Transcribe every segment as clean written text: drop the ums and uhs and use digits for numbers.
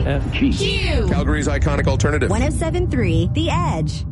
WFG. Calgary's iconic alternative. 107.3 The Edge.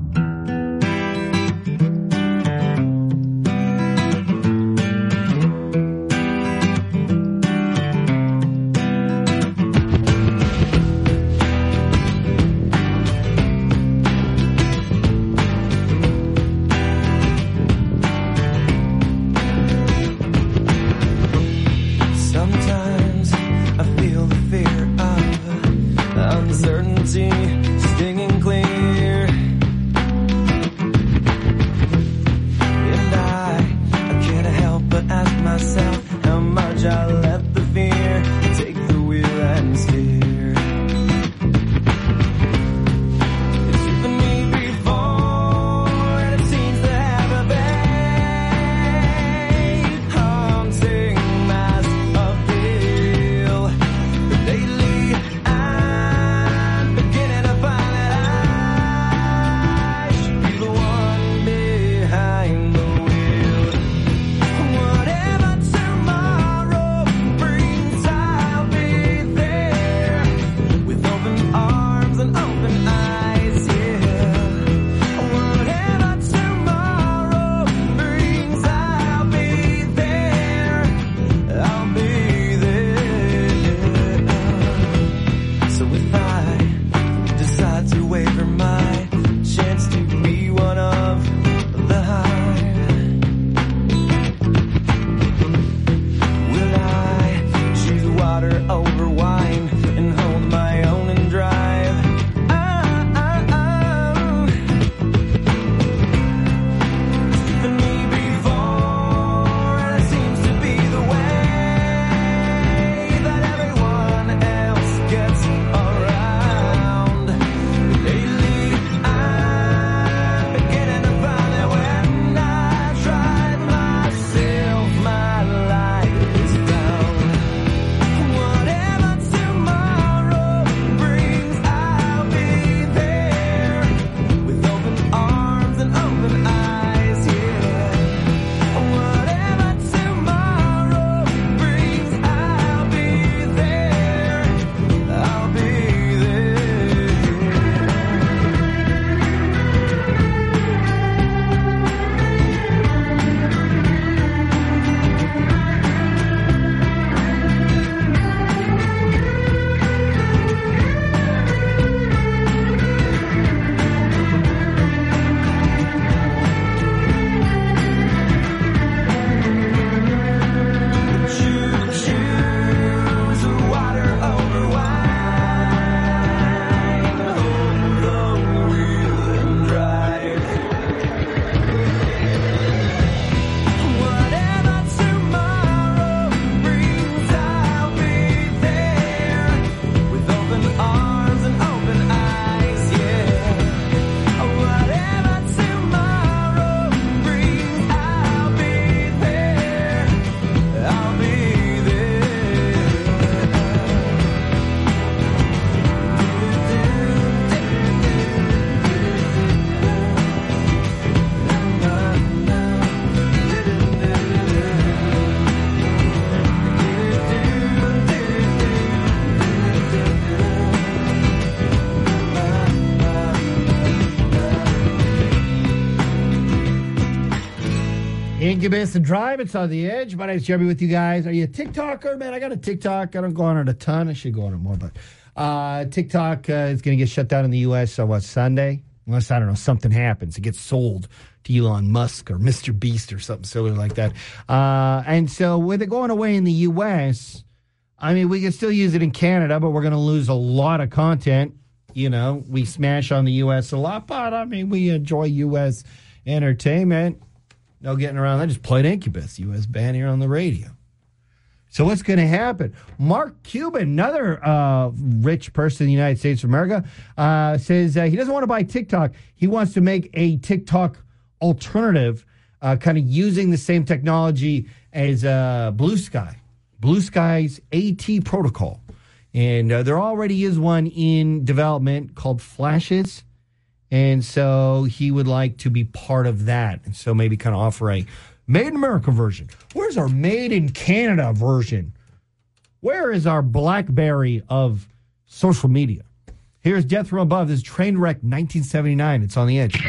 Incubus and Drive. It's on the Edge. My name's Jeremy with you guys. Are you a TikToker? Man, I got a TikTok. I don't go on it a ton. I should go on it more, but TikTok is going to get shut down in the U.S. on Sunday? Unless, I don't know, something happens. It gets sold to Elon Musk or Mr. Beast or something silly like that. And so with it going away in the U.S., I mean, we can still use it in Canada, but we're going to lose a lot of content. You know, we smash on the U.S. a lot, but, I mean, we enjoy U.S. entertainment. No getting around that. Just played Incubus, U.S. band here on the radio. So what's going to happen? Mark Cuban, another rich person in the United States of America, says he doesn't want to buy TikTok. He wants to make a TikTok alternative, kind of using the same technology as Blue Sky. Blue Sky's AT protocol. And there already is one in development called Flashes. And so he would like to be part of that. And so maybe kind of offer a Made in America version. Where's our Made in Canada version? Where is our BlackBerry of social media. Here's Death from Above. This is Trainwreck 1979. It's on the edge.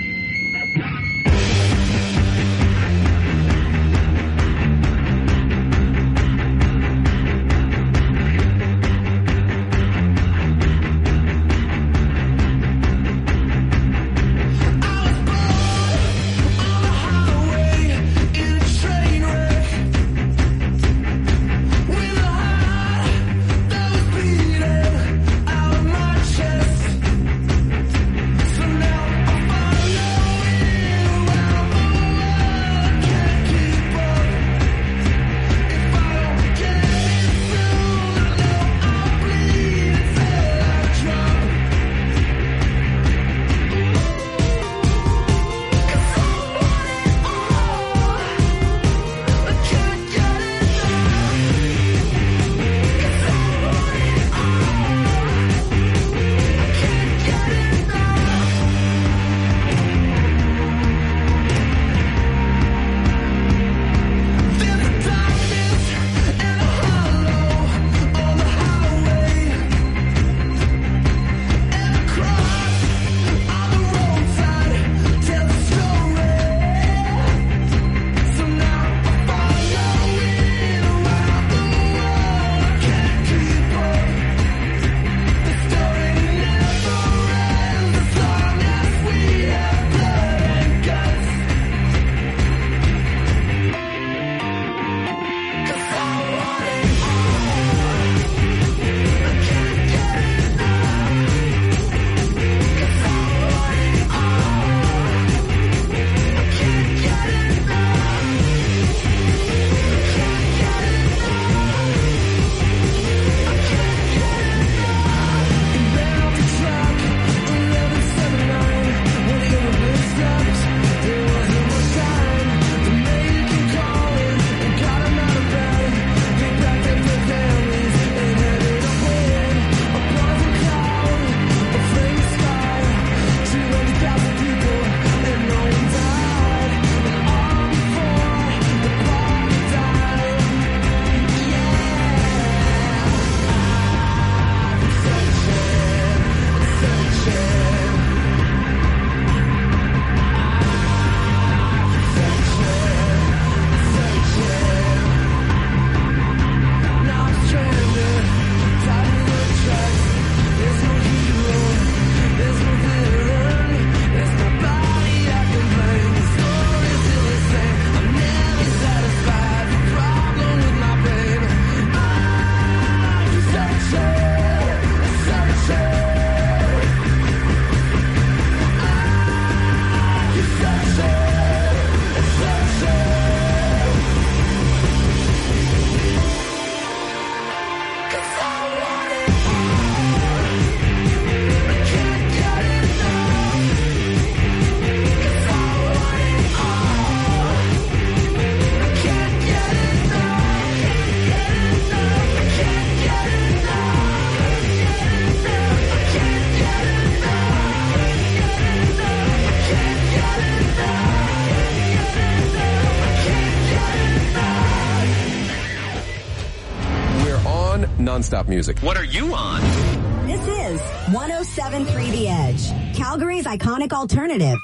Nonstop music. What are you on? This is 107.3 The Edge, Calgary's iconic alternative.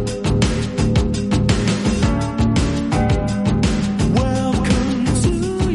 Welcome to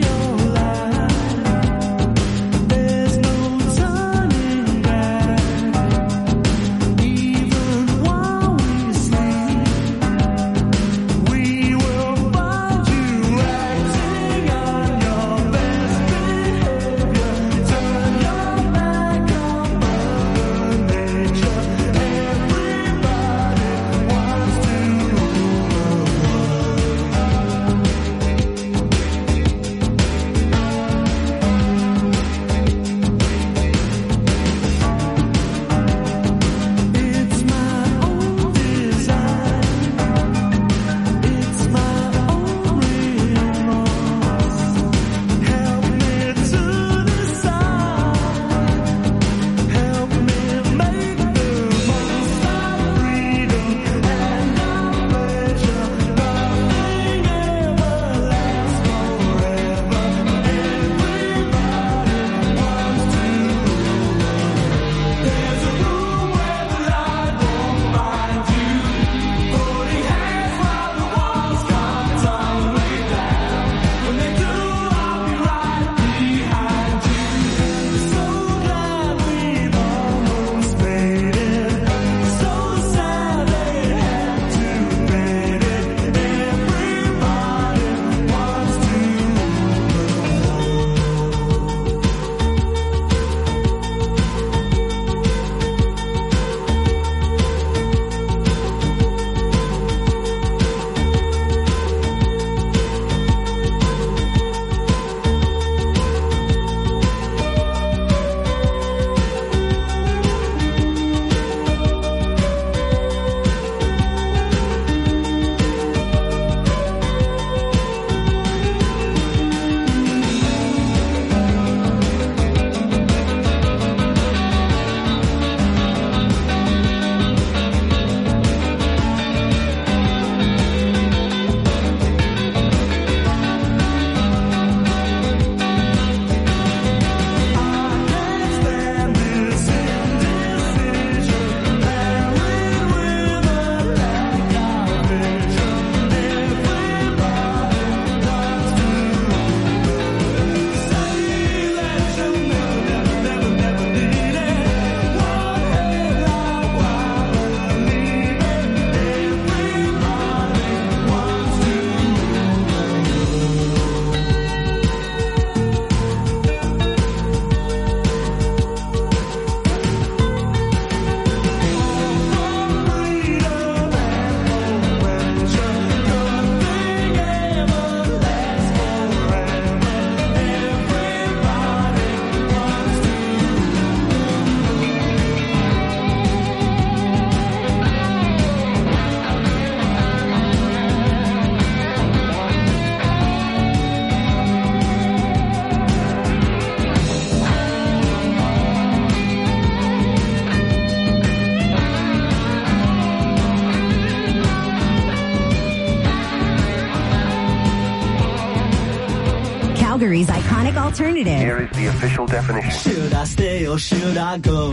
Calgary's iconic alternative. Here is the official definition. Should I stay or should I go?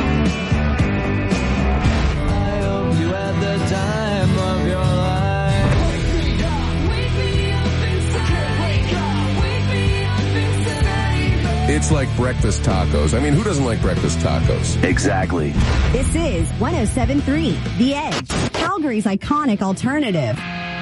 I hope you had the time of your life. Wake me up inside. It's like breakfast tacos. I mean, who doesn't like breakfast tacos? Exactly. This is 107.3 The Edge, Calgary's iconic alternative.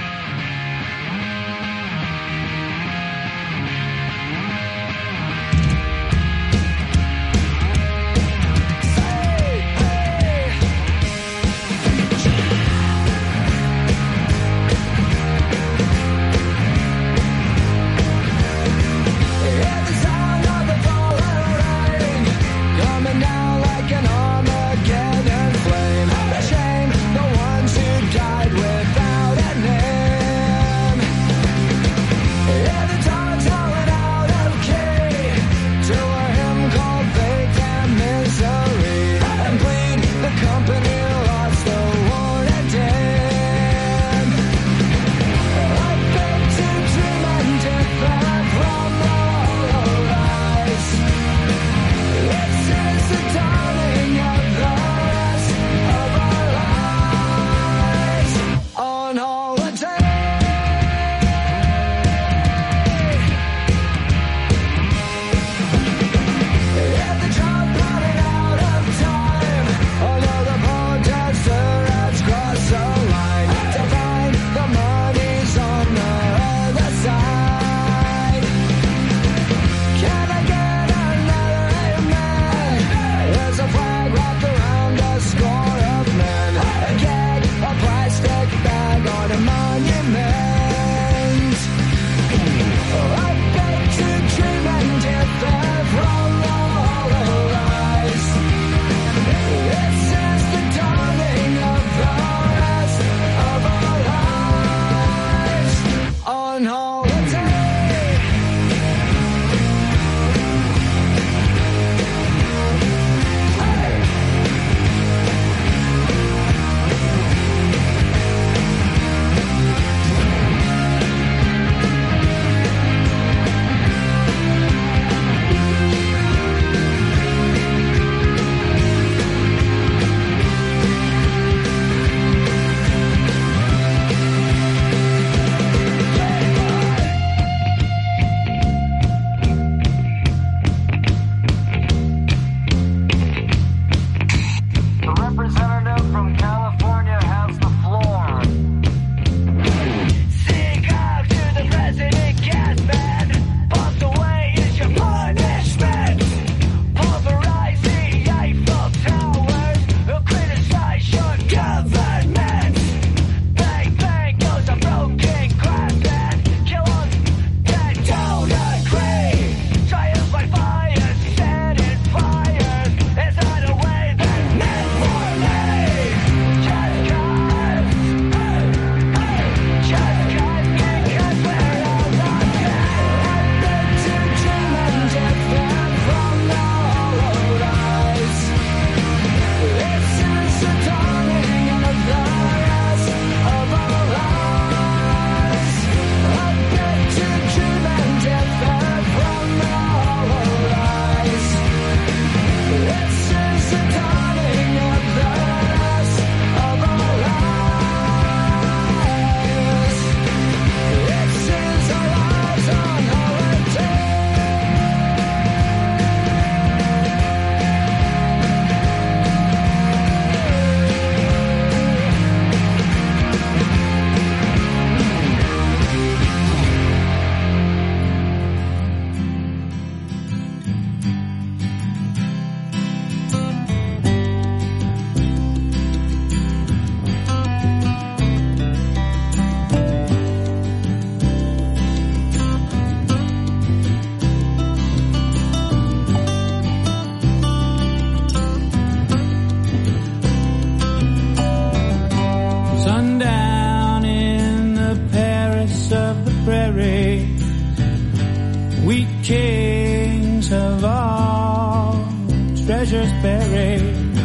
treasures buried.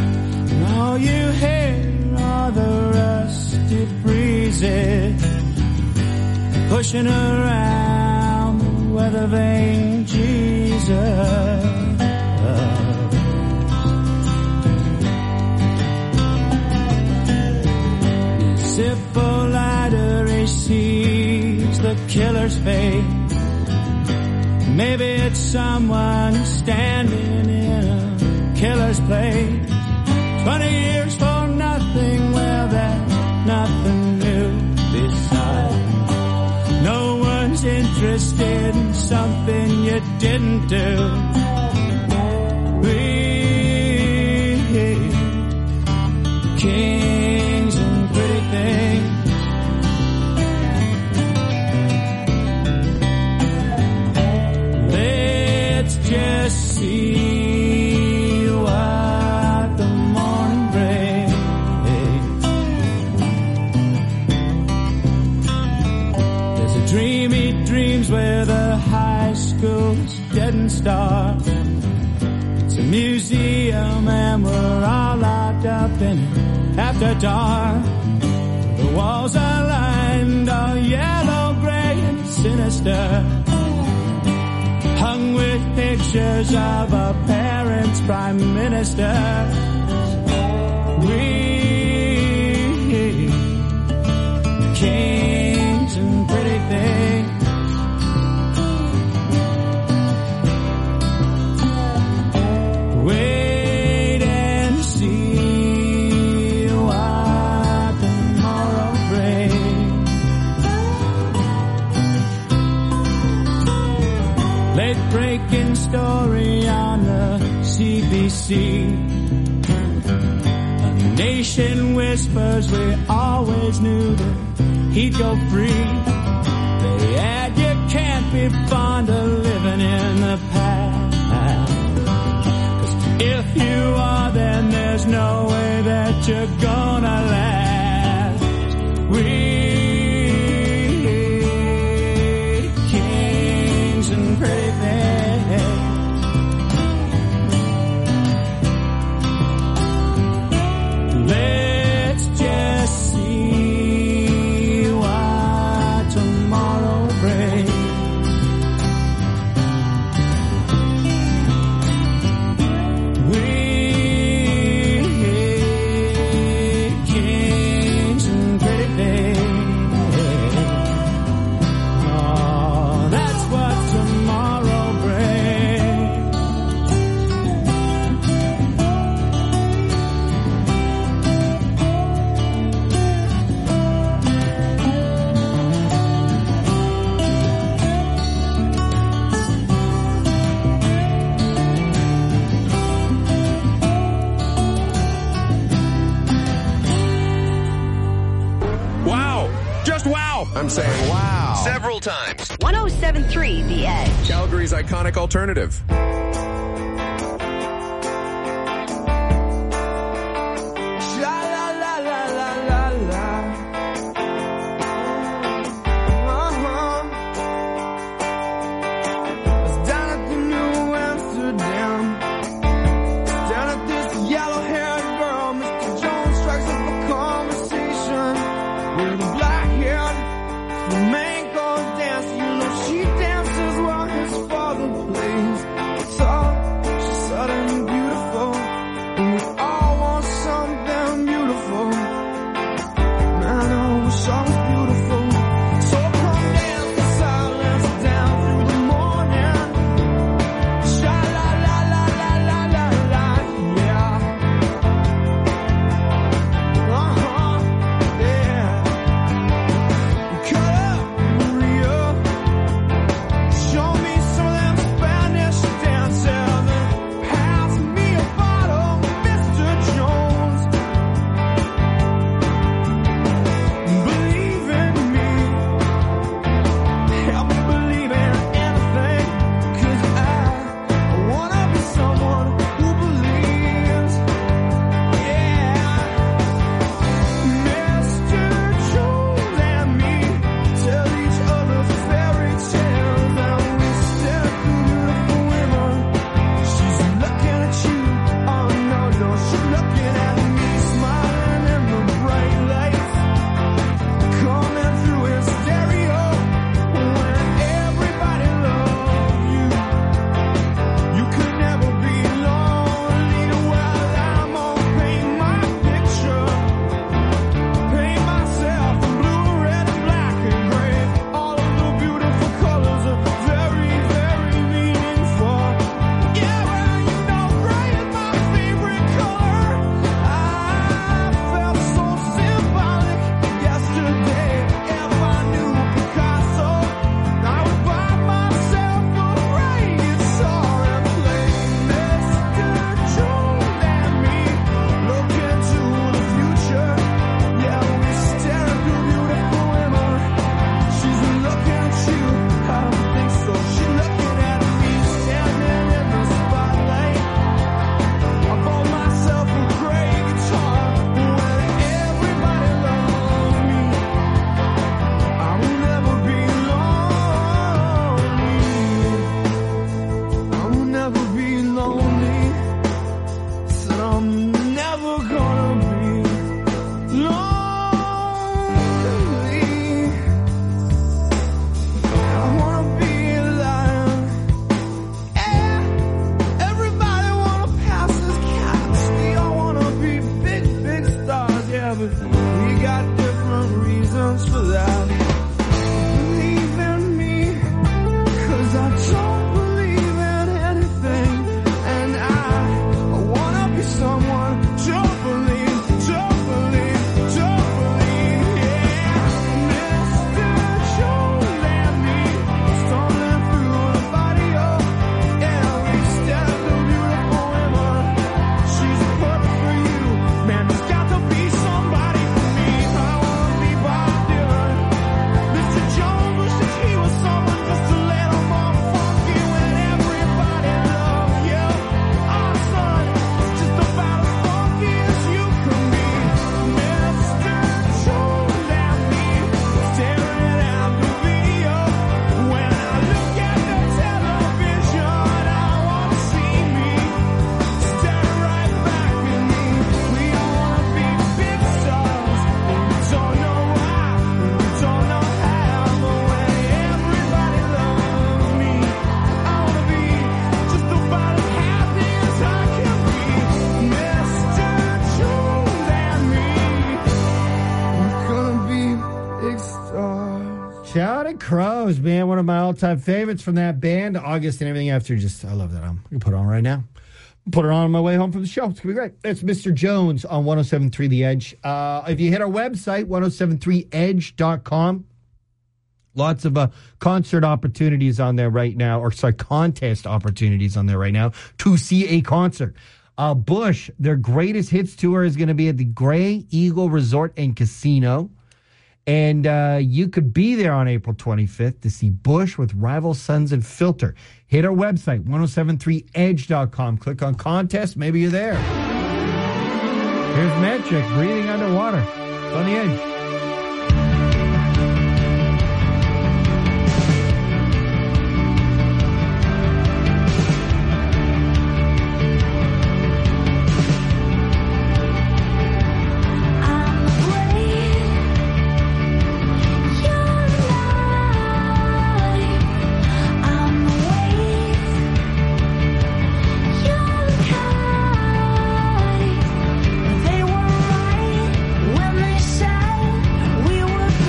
And all you hear are the rusty breezes pushing around the weather vane Jesus. Hippolyta receives the killer's fate. Maybe it's someone standing in a killer's place. 20 years for nothing, well, there's nothing new beside. No one's interested in something you didn't do. We kings and pretty things. Let's just see what the morning brings. There's a dream he dreams where the high school's dead and starved. It's a museum and we're all locked up in it after dark. The walls are lined all yellow, gray and sinister, hung with pictures of our parents' prime minister. We kings and pretty things. Wait and see what tomorrow brings. Late breaking story on the CBC. A nation whispers we always knew that he'd go free. They add you can't be fond of living in the past. If you are, then there's no way that you're gonna last. We kings and pretty things. Let's just see what tomorrow brings. Kings and pretty things. Oh, that's what tomorrow brings. Wow. Just wow. I'm saying wow. Several times. 1073 The Edge. Calgary's iconic alternative. Down at the New Amsterdam, down at this yellow-haired girl, Mr. Jones strikes up a conversation with a black-haired flamenco dancer. You know she dances while his father plays. So Counting Crows, man, one of my all-time favorites from that band. August and everything after, I love that. I'm going to put it on right now. Put it on my way home from the show. It's going to be great. It's Mr. Jones on 107.3 The Edge. If you hit our website, 1073edge.com, lots of concert opportunities on there right now, contest opportunities on there right now to see a concert. Bush, their greatest hits tour is going to be at the Grey Eagle Resort and Casino. And you could be there on April 25th to see Bush with Rival Sons and Filter. Hit our website, 1073edge.com. Click on contest. Maybe you're there. Here's Metric, Breathing Underwater. It's on the Edge. They were right when they said we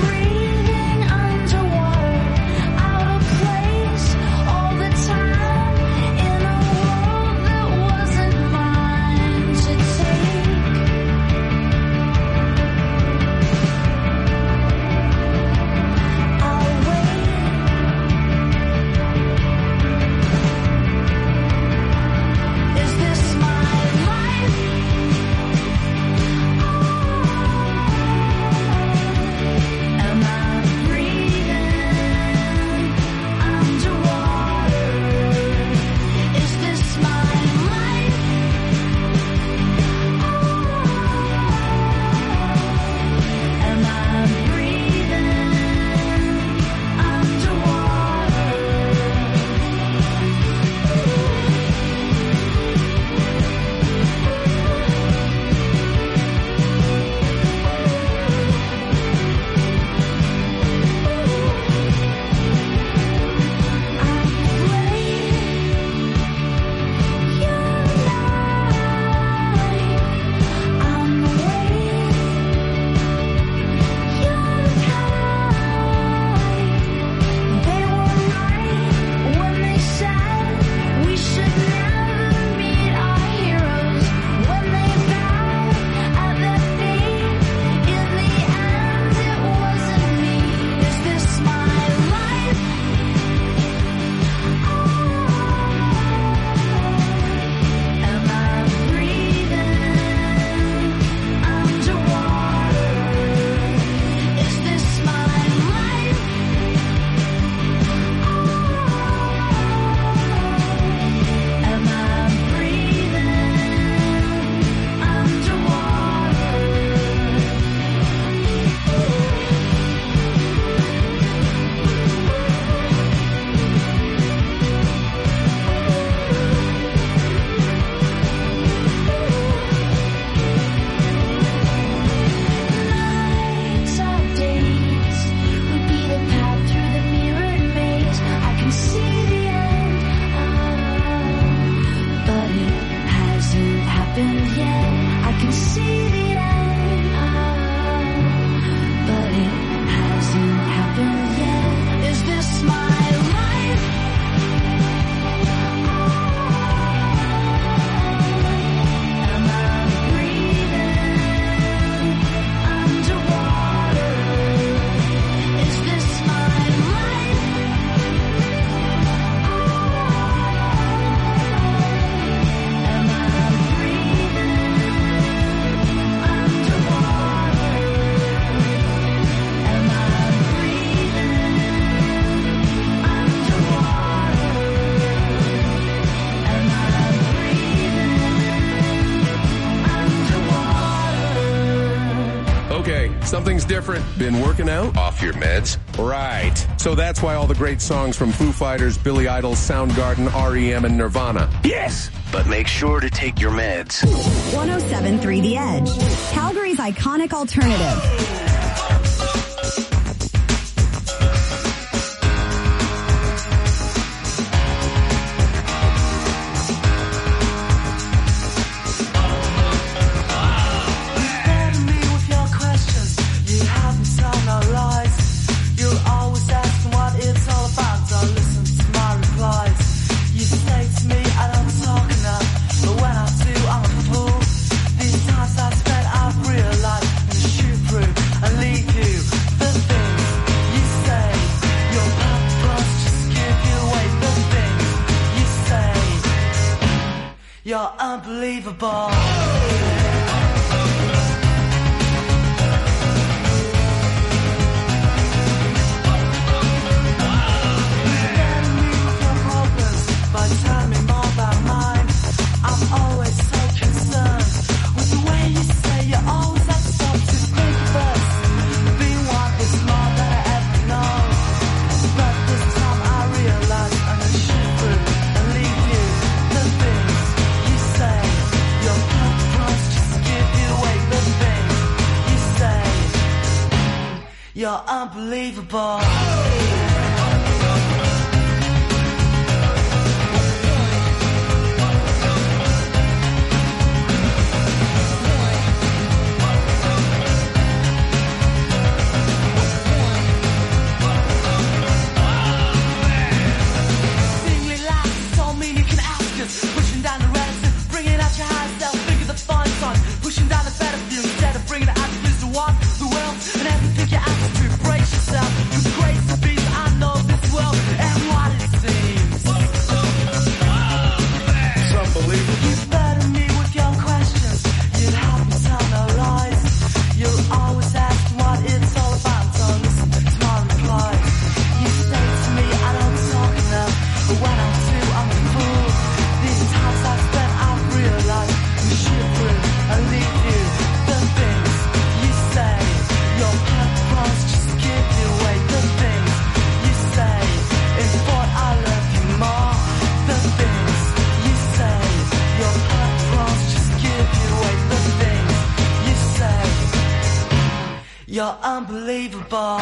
Something's different. Been working out? Off your meds? Right. So that's why all the great songs from Foo Fighters, Billy Idol, Soundgarden, REM, and Nirvana. Yes! But make sure to take your meds. 107.3 The Edge, Calgary's iconic alternative. You always asking why unbelievable. But tell me more about mine. I'm always so concerned with the way you say you always have something to think of us. Being one is more than I ever know. But this time I realize I'm gonna shoot through and leave you. The things you say, your promise just give you away. The things you say, you're unbelievable. Pushing down the reticence, bringing out your high self, think of the fun song. Pushing down the better view instead of bringing it out to walk the world and everything you have to embrace yourself. With grace and peace, I know this world and what it seems. It's unbelievable. You burden me with your questions. You'd help me tell no lies. You'll always ask what it's all about. So listen to my replies. You say to me I don't talk enough, but when I do, I'm a fool. These times I've spent, I've realized you shoot through and leave you. The things you say, your promise just give you away. The things you say is what I love you more. The things you say, your promise just give you away. The things you say, you're unbelievable.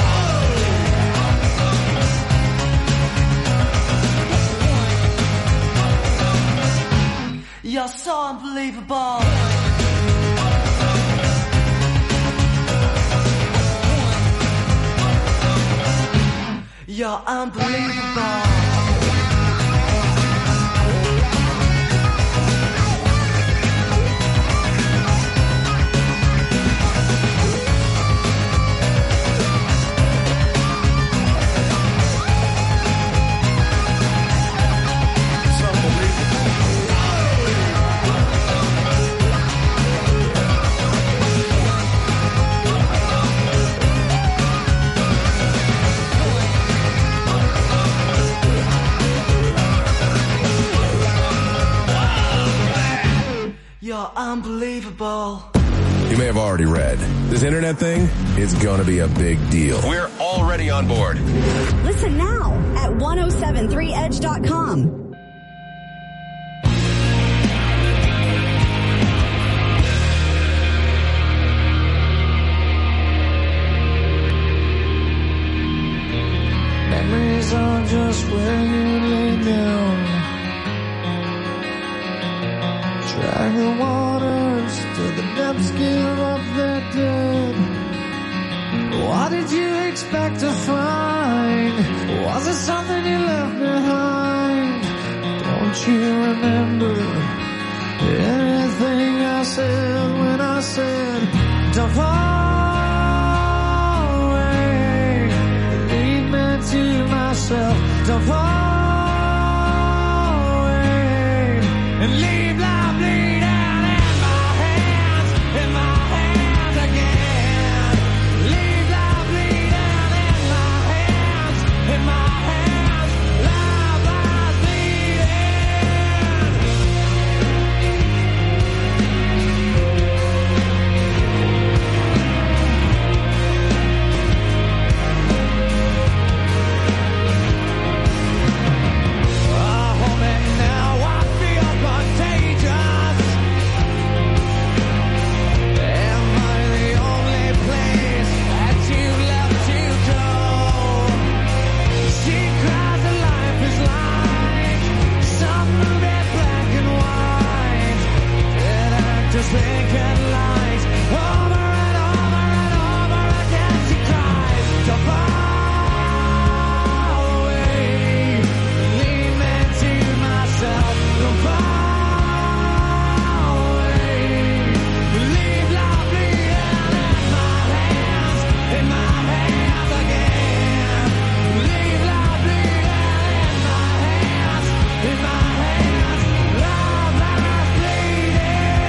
You're so unbelievable. You're unbelievable. You're unbelievable. You may have already read. This internet thing is gonna be a big deal. We're already on board. Listen now at 1073edge.com. Memories are just where you lay down. Drag the waters till the depths give up their dead. What did you expect to find? Was it something you left behind? Don't you remember anything I said when I said, don't fall away, leave me to myself, don't fall away, and leave life bleed out in my hands again. Leave life bleed out in my hands, life lies bleeding.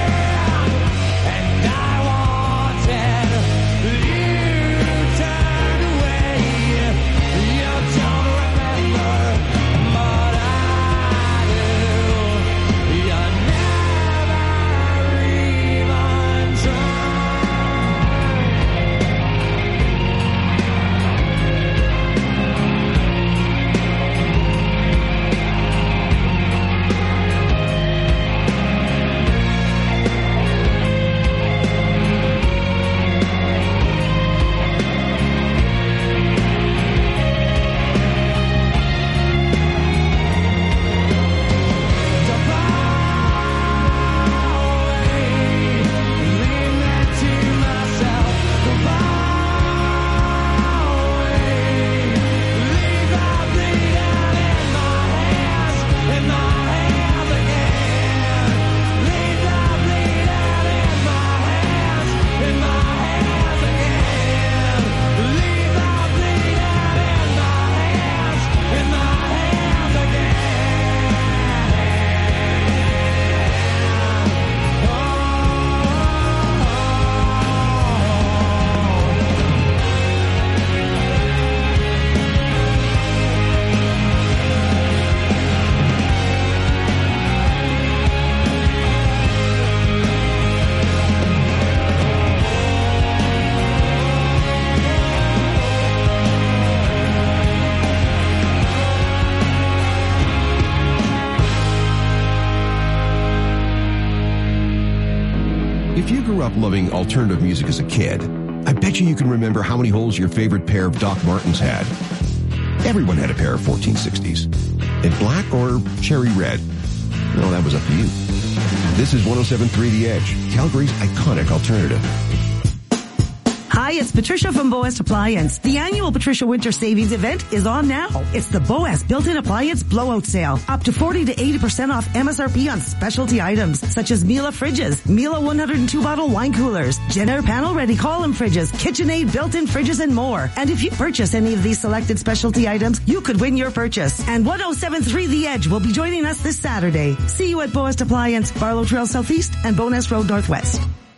If you grew up loving alternative music as a kid, I bet you can remember how many holes your favorite pair of Doc Martens had. Everyone had a pair of 1460s. In black or cherry red? No, that was up to you. This is 107.3 The Edge, Calgary's iconic alternative. Hi, it's Patricia from Boas Appliance. The annual Patricia Winter Savings event is on now. It's the Boas Built-In Appliance Blowout Sale. Up to 40 to 80% off MSRP on specialty items, such as Miele fridges, Miele 102-bottle wine coolers, Jenner panel-ready column fridges, KitchenAid built-in fridges, and more. And if you purchase any of these selected specialty items, you could win your purchase. And 107.3 The Edge will be joining us this Saturday. See you at Boas Appliance, Barlow Trail Southeast, and Bowness Road Northwest.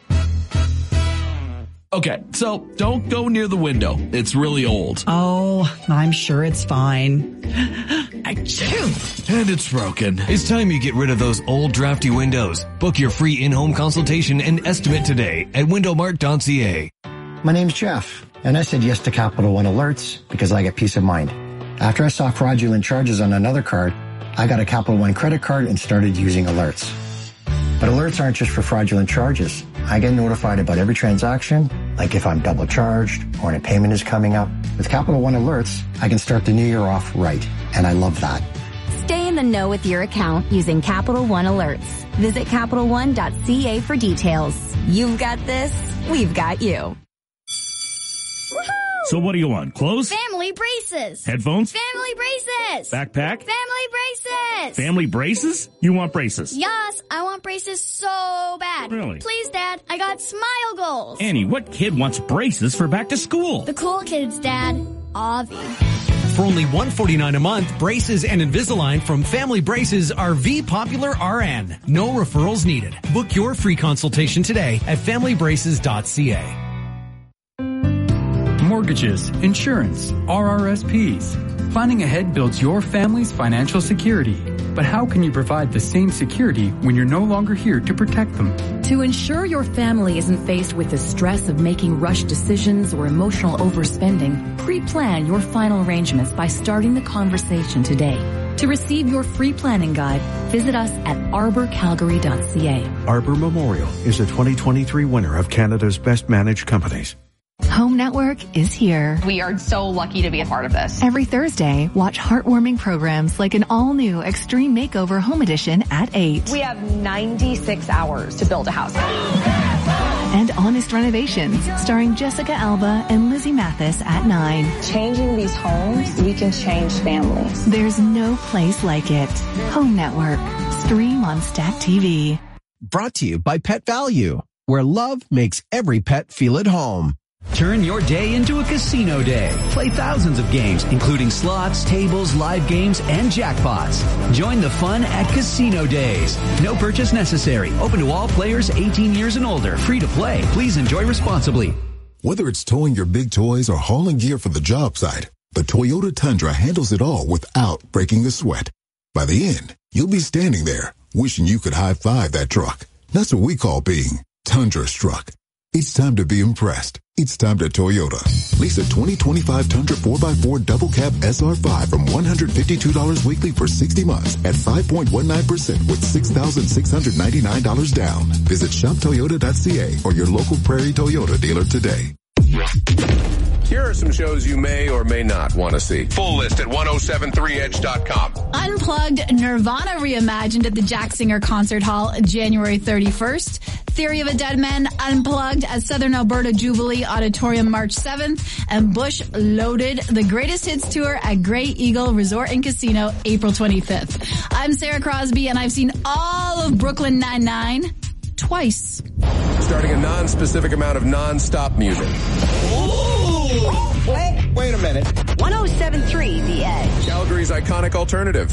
Okay, so don't go near the window. It's really old. Oh, I'm sure it's fine. Achoo! And it's broken. It's time you get rid of those old drafty windows. Book your free in-home consultation and estimate today at windowmart.ca. My name's Jeff, and I said yes to Capital One Alerts because I get peace of mind. After I saw fraudulent charges on another card, I got a Capital One credit card and started using alerts. But alerts aren't just for fraudulent charges. I get notified about every transaction, like if I'm double charged or a payment is coming up. With Capital One Alerts, I can start the new year off right, and I love that. Stay in the know with your account using Capital One Alerts. Visit CapitalOne.ca for details. You've got this, we've got you. So what do you want? Clothes? Family braces. Headphones? Family braces. Backpack? Family braces. Family braces? You want braces? Yes, I want braces so bad. Really? Please, Dad, I got smile goals. Annie, what kid wants braces for back to school? The cool kids, Dad. Avi. For only $149 a month, braces and Invisalign from Family Braces are V Popular RN. No referrals needed. Book your free consultation today at familybraces.ca. Mortgages, insurance, RRSPs. Planning ahead builds your family's financial security. But how can you provide the same security when you're no longer here to protect them? To ensure your family isn't faced with the stress of making rushed decisions or emotional overspending, pre-plan your final arrangements by starting the conversation today. To receive your free planning guide, visit us at arborcalgary.ca. Arbor Memorial is a 2023 winner of Canada's Best Managed Companies. Home Network is here. We are so lucky to be a part of this. Every Thursday, watch heartwarming programs like an all-new Extreme Makeover Home Edition at 8. We have 96 hours to build a house. And Honest Renovations, starring Jessica Alba and Lizzie Mathis at 9. Changing these homes, we can change families. There's no place like it. Home Network. Stream on Stack TV. Brought to you by Pet Value, where love makes every pet feel at home. Turn your day into a casino day. Play thousands of games, including slots, tables, live games, and jackpots. Join the fun at Casino Days. No purchase necessary. Open to all players 18 years and older. Free to play. Please enjoy responsibly. Whether it's towing your big toys or hauling gear for the job site, the Toyota Tundra handles it all without breaking the sweat. By the end, you'll be standing there, wishing you could high-five that truck. That's what we call being Tundra-struck. It's time to be impressed. It's time to Toyota. Lease a 2025 Tundra 4x4 double cab SR5 from $152 weekly for 60 months at 5.19% with $6,699 down. Visit shoptoyota.ca or your local Prairie Toyota dealer today. Here are some shows you may or may not want to see. Full list at 1073edge.com. Unplugged, Nirvana reimagined at the Jack Singer Concert Hall January 31st. Theory of a Dead Man Unplugged at Southern Alberta Jubilee Auditorium March 7th. And Bush Loaded, the Greatest Hits Tour at Grey Eagle Resort and Casino April 25th. I'm Sarah Crosby and I've seen all of Brooklyn Nine-Nine twice. Starting a non-specific amount of non-stop music. Wait a minute. 107.3 The Edge. Calgary's iconic alternative.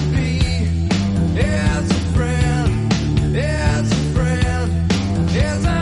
Yes,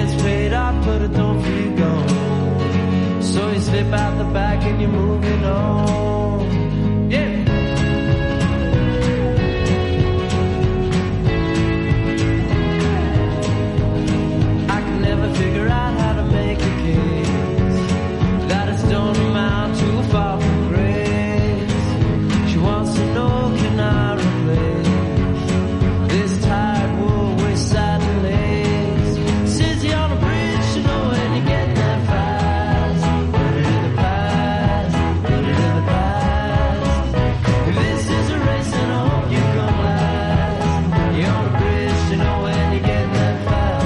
debt's paid off, but it don't feel gone. So you slip out the back and you're moving on. Yeah. I can never figure out how to make a case that it's don't amount too far from grace. She wants to know, can I replace this tired wool with satin lace? Says you're on a bridge, you know, and you get that fast. Put it in the past, put it in the past. If this is a race, then I hope you come last. You're on a bridge, you know, and you get that fast.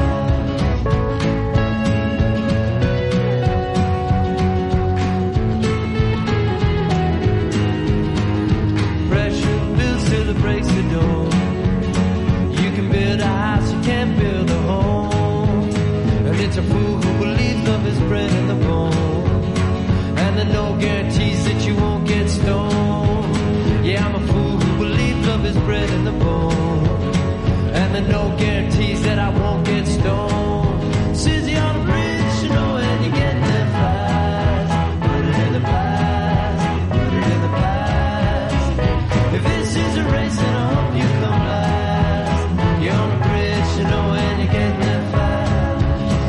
Pressure builds till it breaks the door. You can build a house, you can't build a home. And it's a fool who believes love is bred in the bone. And there are no guarantees that you won't get stoned. Yeah, I'm a fool who believes love is bred in the bone. And there are no guarantees that I won't get stoned. Says you're on a bridge, you know, and you get there fast. Put it in the past, put it in the past. If this is a race, then I hope you come last. You're on a bridge, you know, and you get there fast.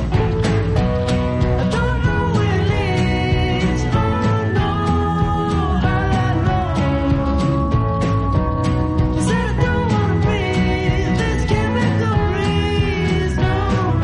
I don't know where it leads, oh no, I know. You said I don't wanna breathe, this chemical breeze, no,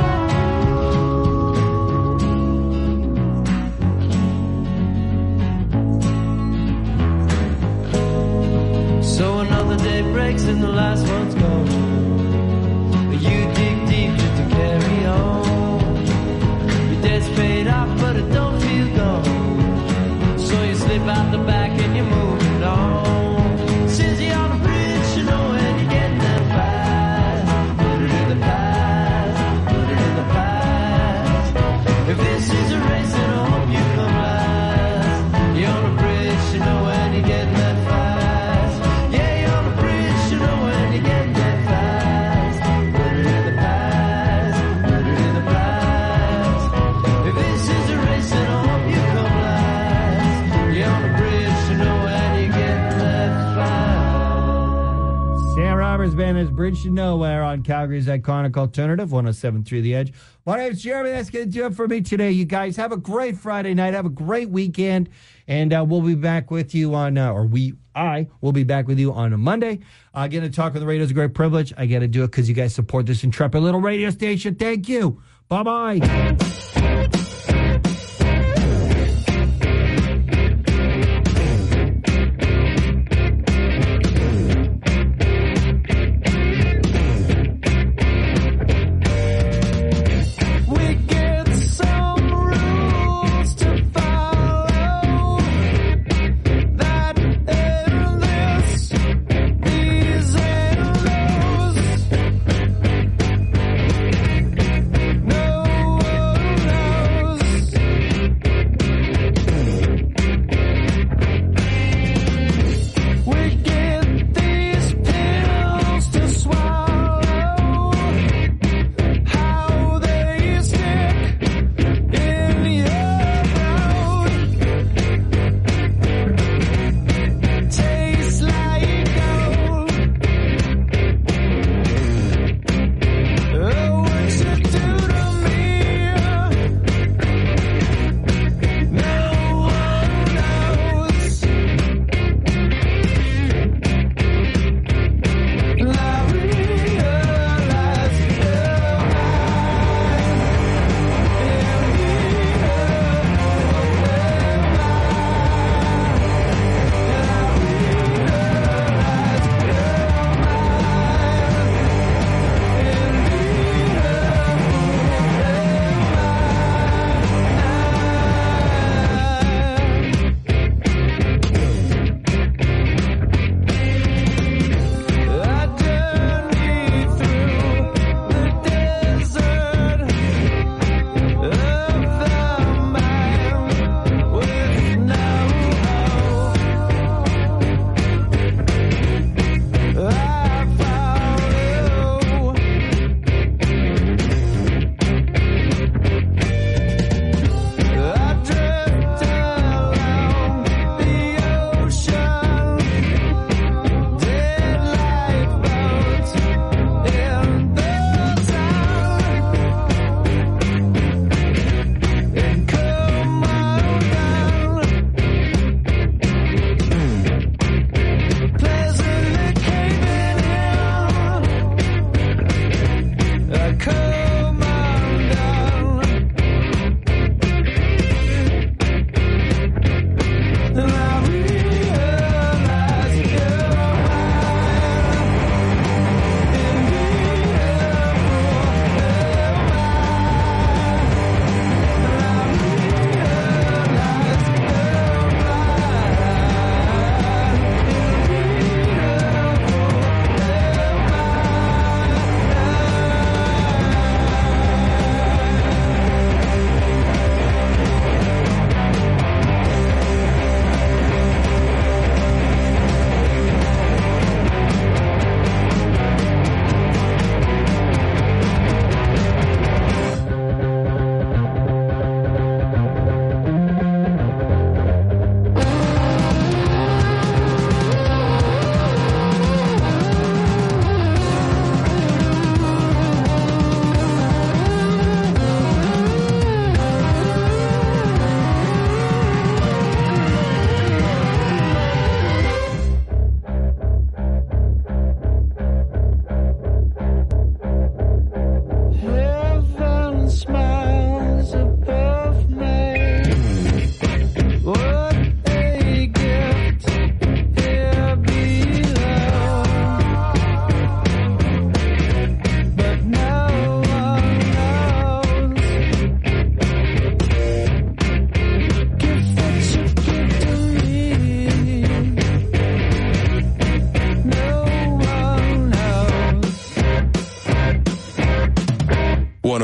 no. So another day breaks and the last one's gone. But you dig deep just to carry on. Your debt's paid off, but it don't feel gone. So you slip out the back and you're moving on. Says you're on a bridge, you know, and you get there fast. Put it in the past, put it in the past. If this is a race, then I hope you come last. You're on a bridge, you know, and you get there fast. Yeah, you're on a bridge, you know, and you get there fast. Put it in the past, put it in the past. If this is a race, then I hope you come last. You're on a bridge, you know, and you get there fast. Sam Roberts Band is Bridge to Nowhere on Calgary's iconic alternative, 107.3 The Edge. My name's Jeremy. That's going to do it for me today. You guys have a great Friday night. Have a great weekend. And we'll be back with you on, I will be back with you on a Monday. Getting to talk with the radio is a great privilege. I got to do it because you guys support this intrepid little radio station. Thank you. Bye-bye. We get some rules to follow. That and this, these and those. No one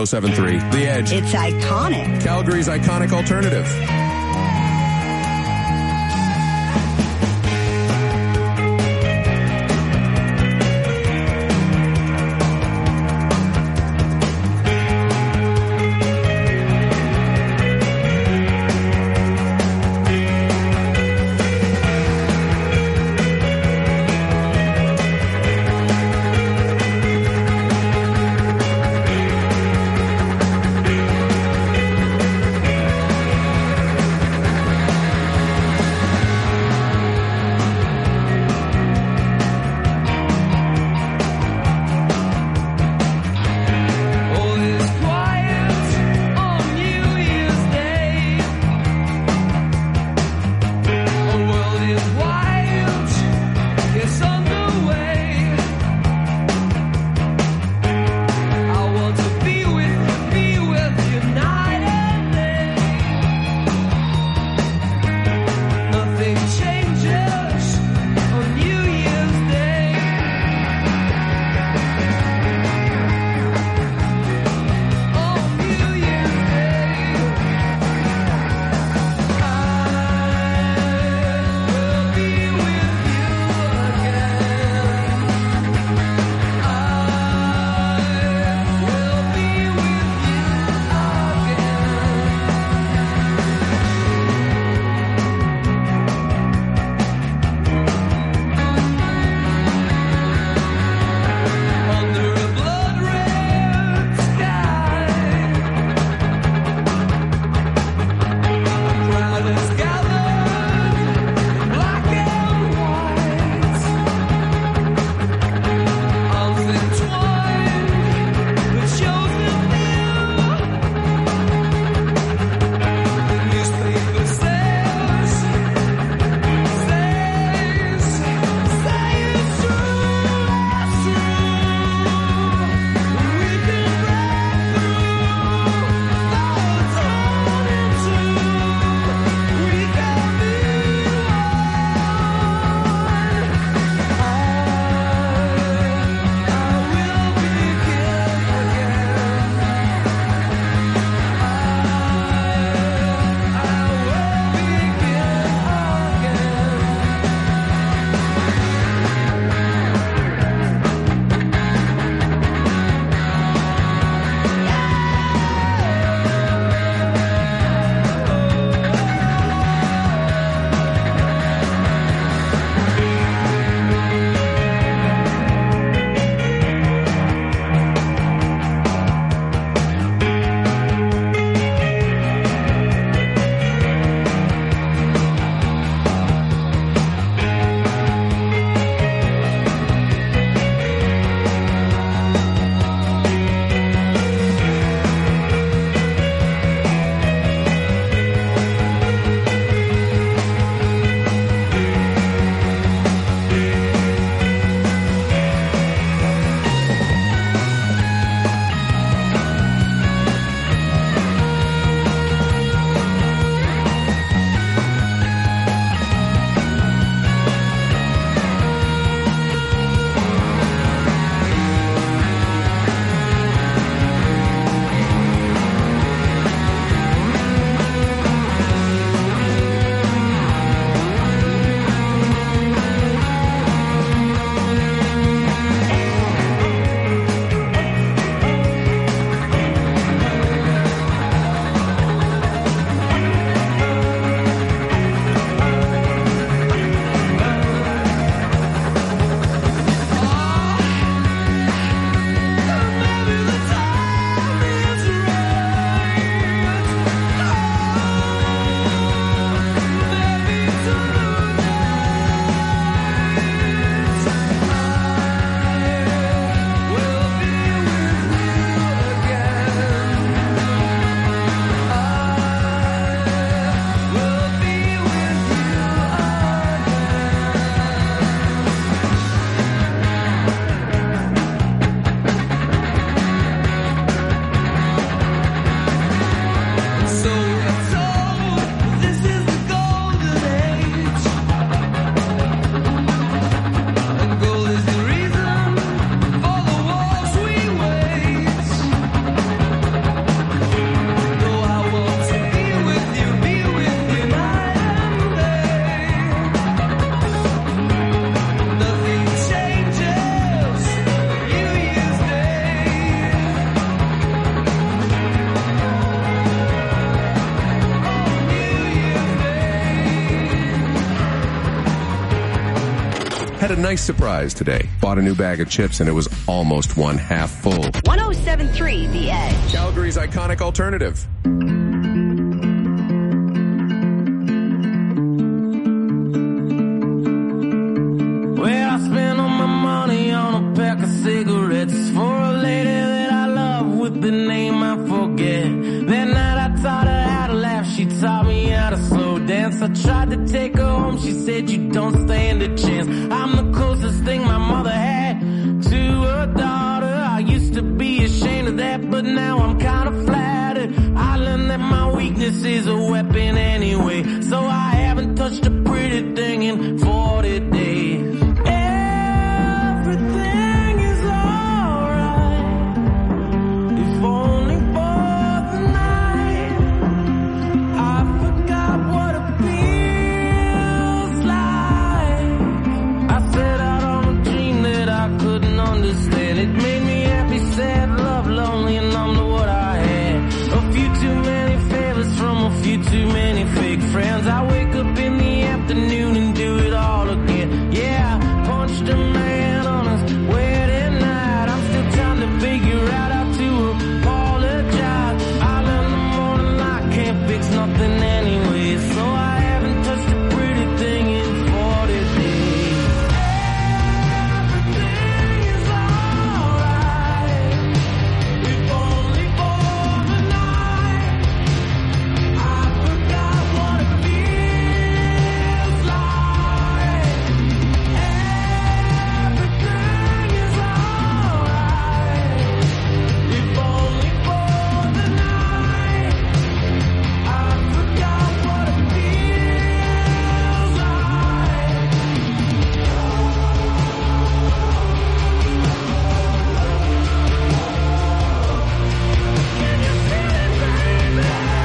107.3 The Edge. It's iconic. Calgary's iconic alternative. Had a nice surprise today. Bought a new bag of chips and it was almost one half full. 107.3 The Edge. Calgary's iconic alternative. Well, I spent all my money on a pack of cigarettes for a lady that I love with the name I forget. That night I taught her how to laugh, she taught me how to slow dance. I tried to take her home, she said you don't stand a chance. I'm the closest thing my mother had to her daughter. I used to be ashamed of that, but now I'm kind of flattered. I learned that my weakness is a weapon anyway, so I haven't touched a pretty thing in 40 days. Everything is alright, if only for the night. I forgot what it feels like. I set out on a dream that I couldn't understand. It made me happy, sad, love, lonely, and numb to what I had. A few too many favors from a few too many fake friends. I wake up in the afternoon and do it all again. Yeah, I punched a man on his wedding night. I'm still trying to figure out how to apologize. I learned the morning I can't fix nothing anyway, so I haven't touched a pretty thing in 40 days. Everything is alright, if only for the night. I forgot what it feels like. Everything is alright, if only for the night. I forgot what it feels like. Can you feel it, baby?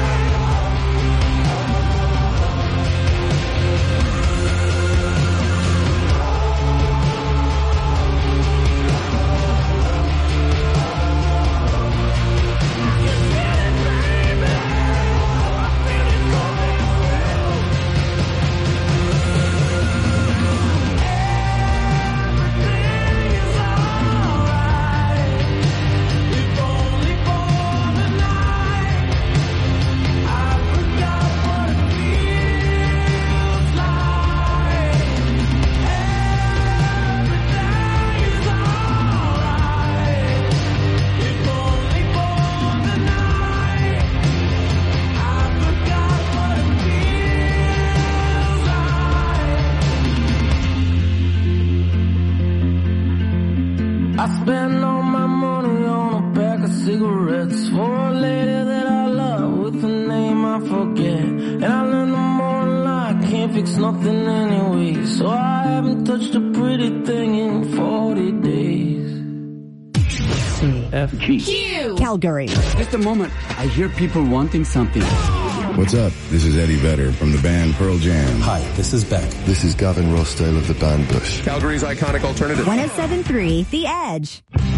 I spent all my money on a pack of cigarettes for a lady that I love with a name I forget. And I learned the morning I can't fix nothing anyway, so I haven't touched a pretty thing in 40 days. CFG. Calgary. Just a moment. I hear people wanting something. What's up? This is Eddie Vedder from the band Pearl Jam. Hi, this is Beck. This is Gavin Rossdale of the band Bush. Calgary's iconic alternative. 107.3 The Edge.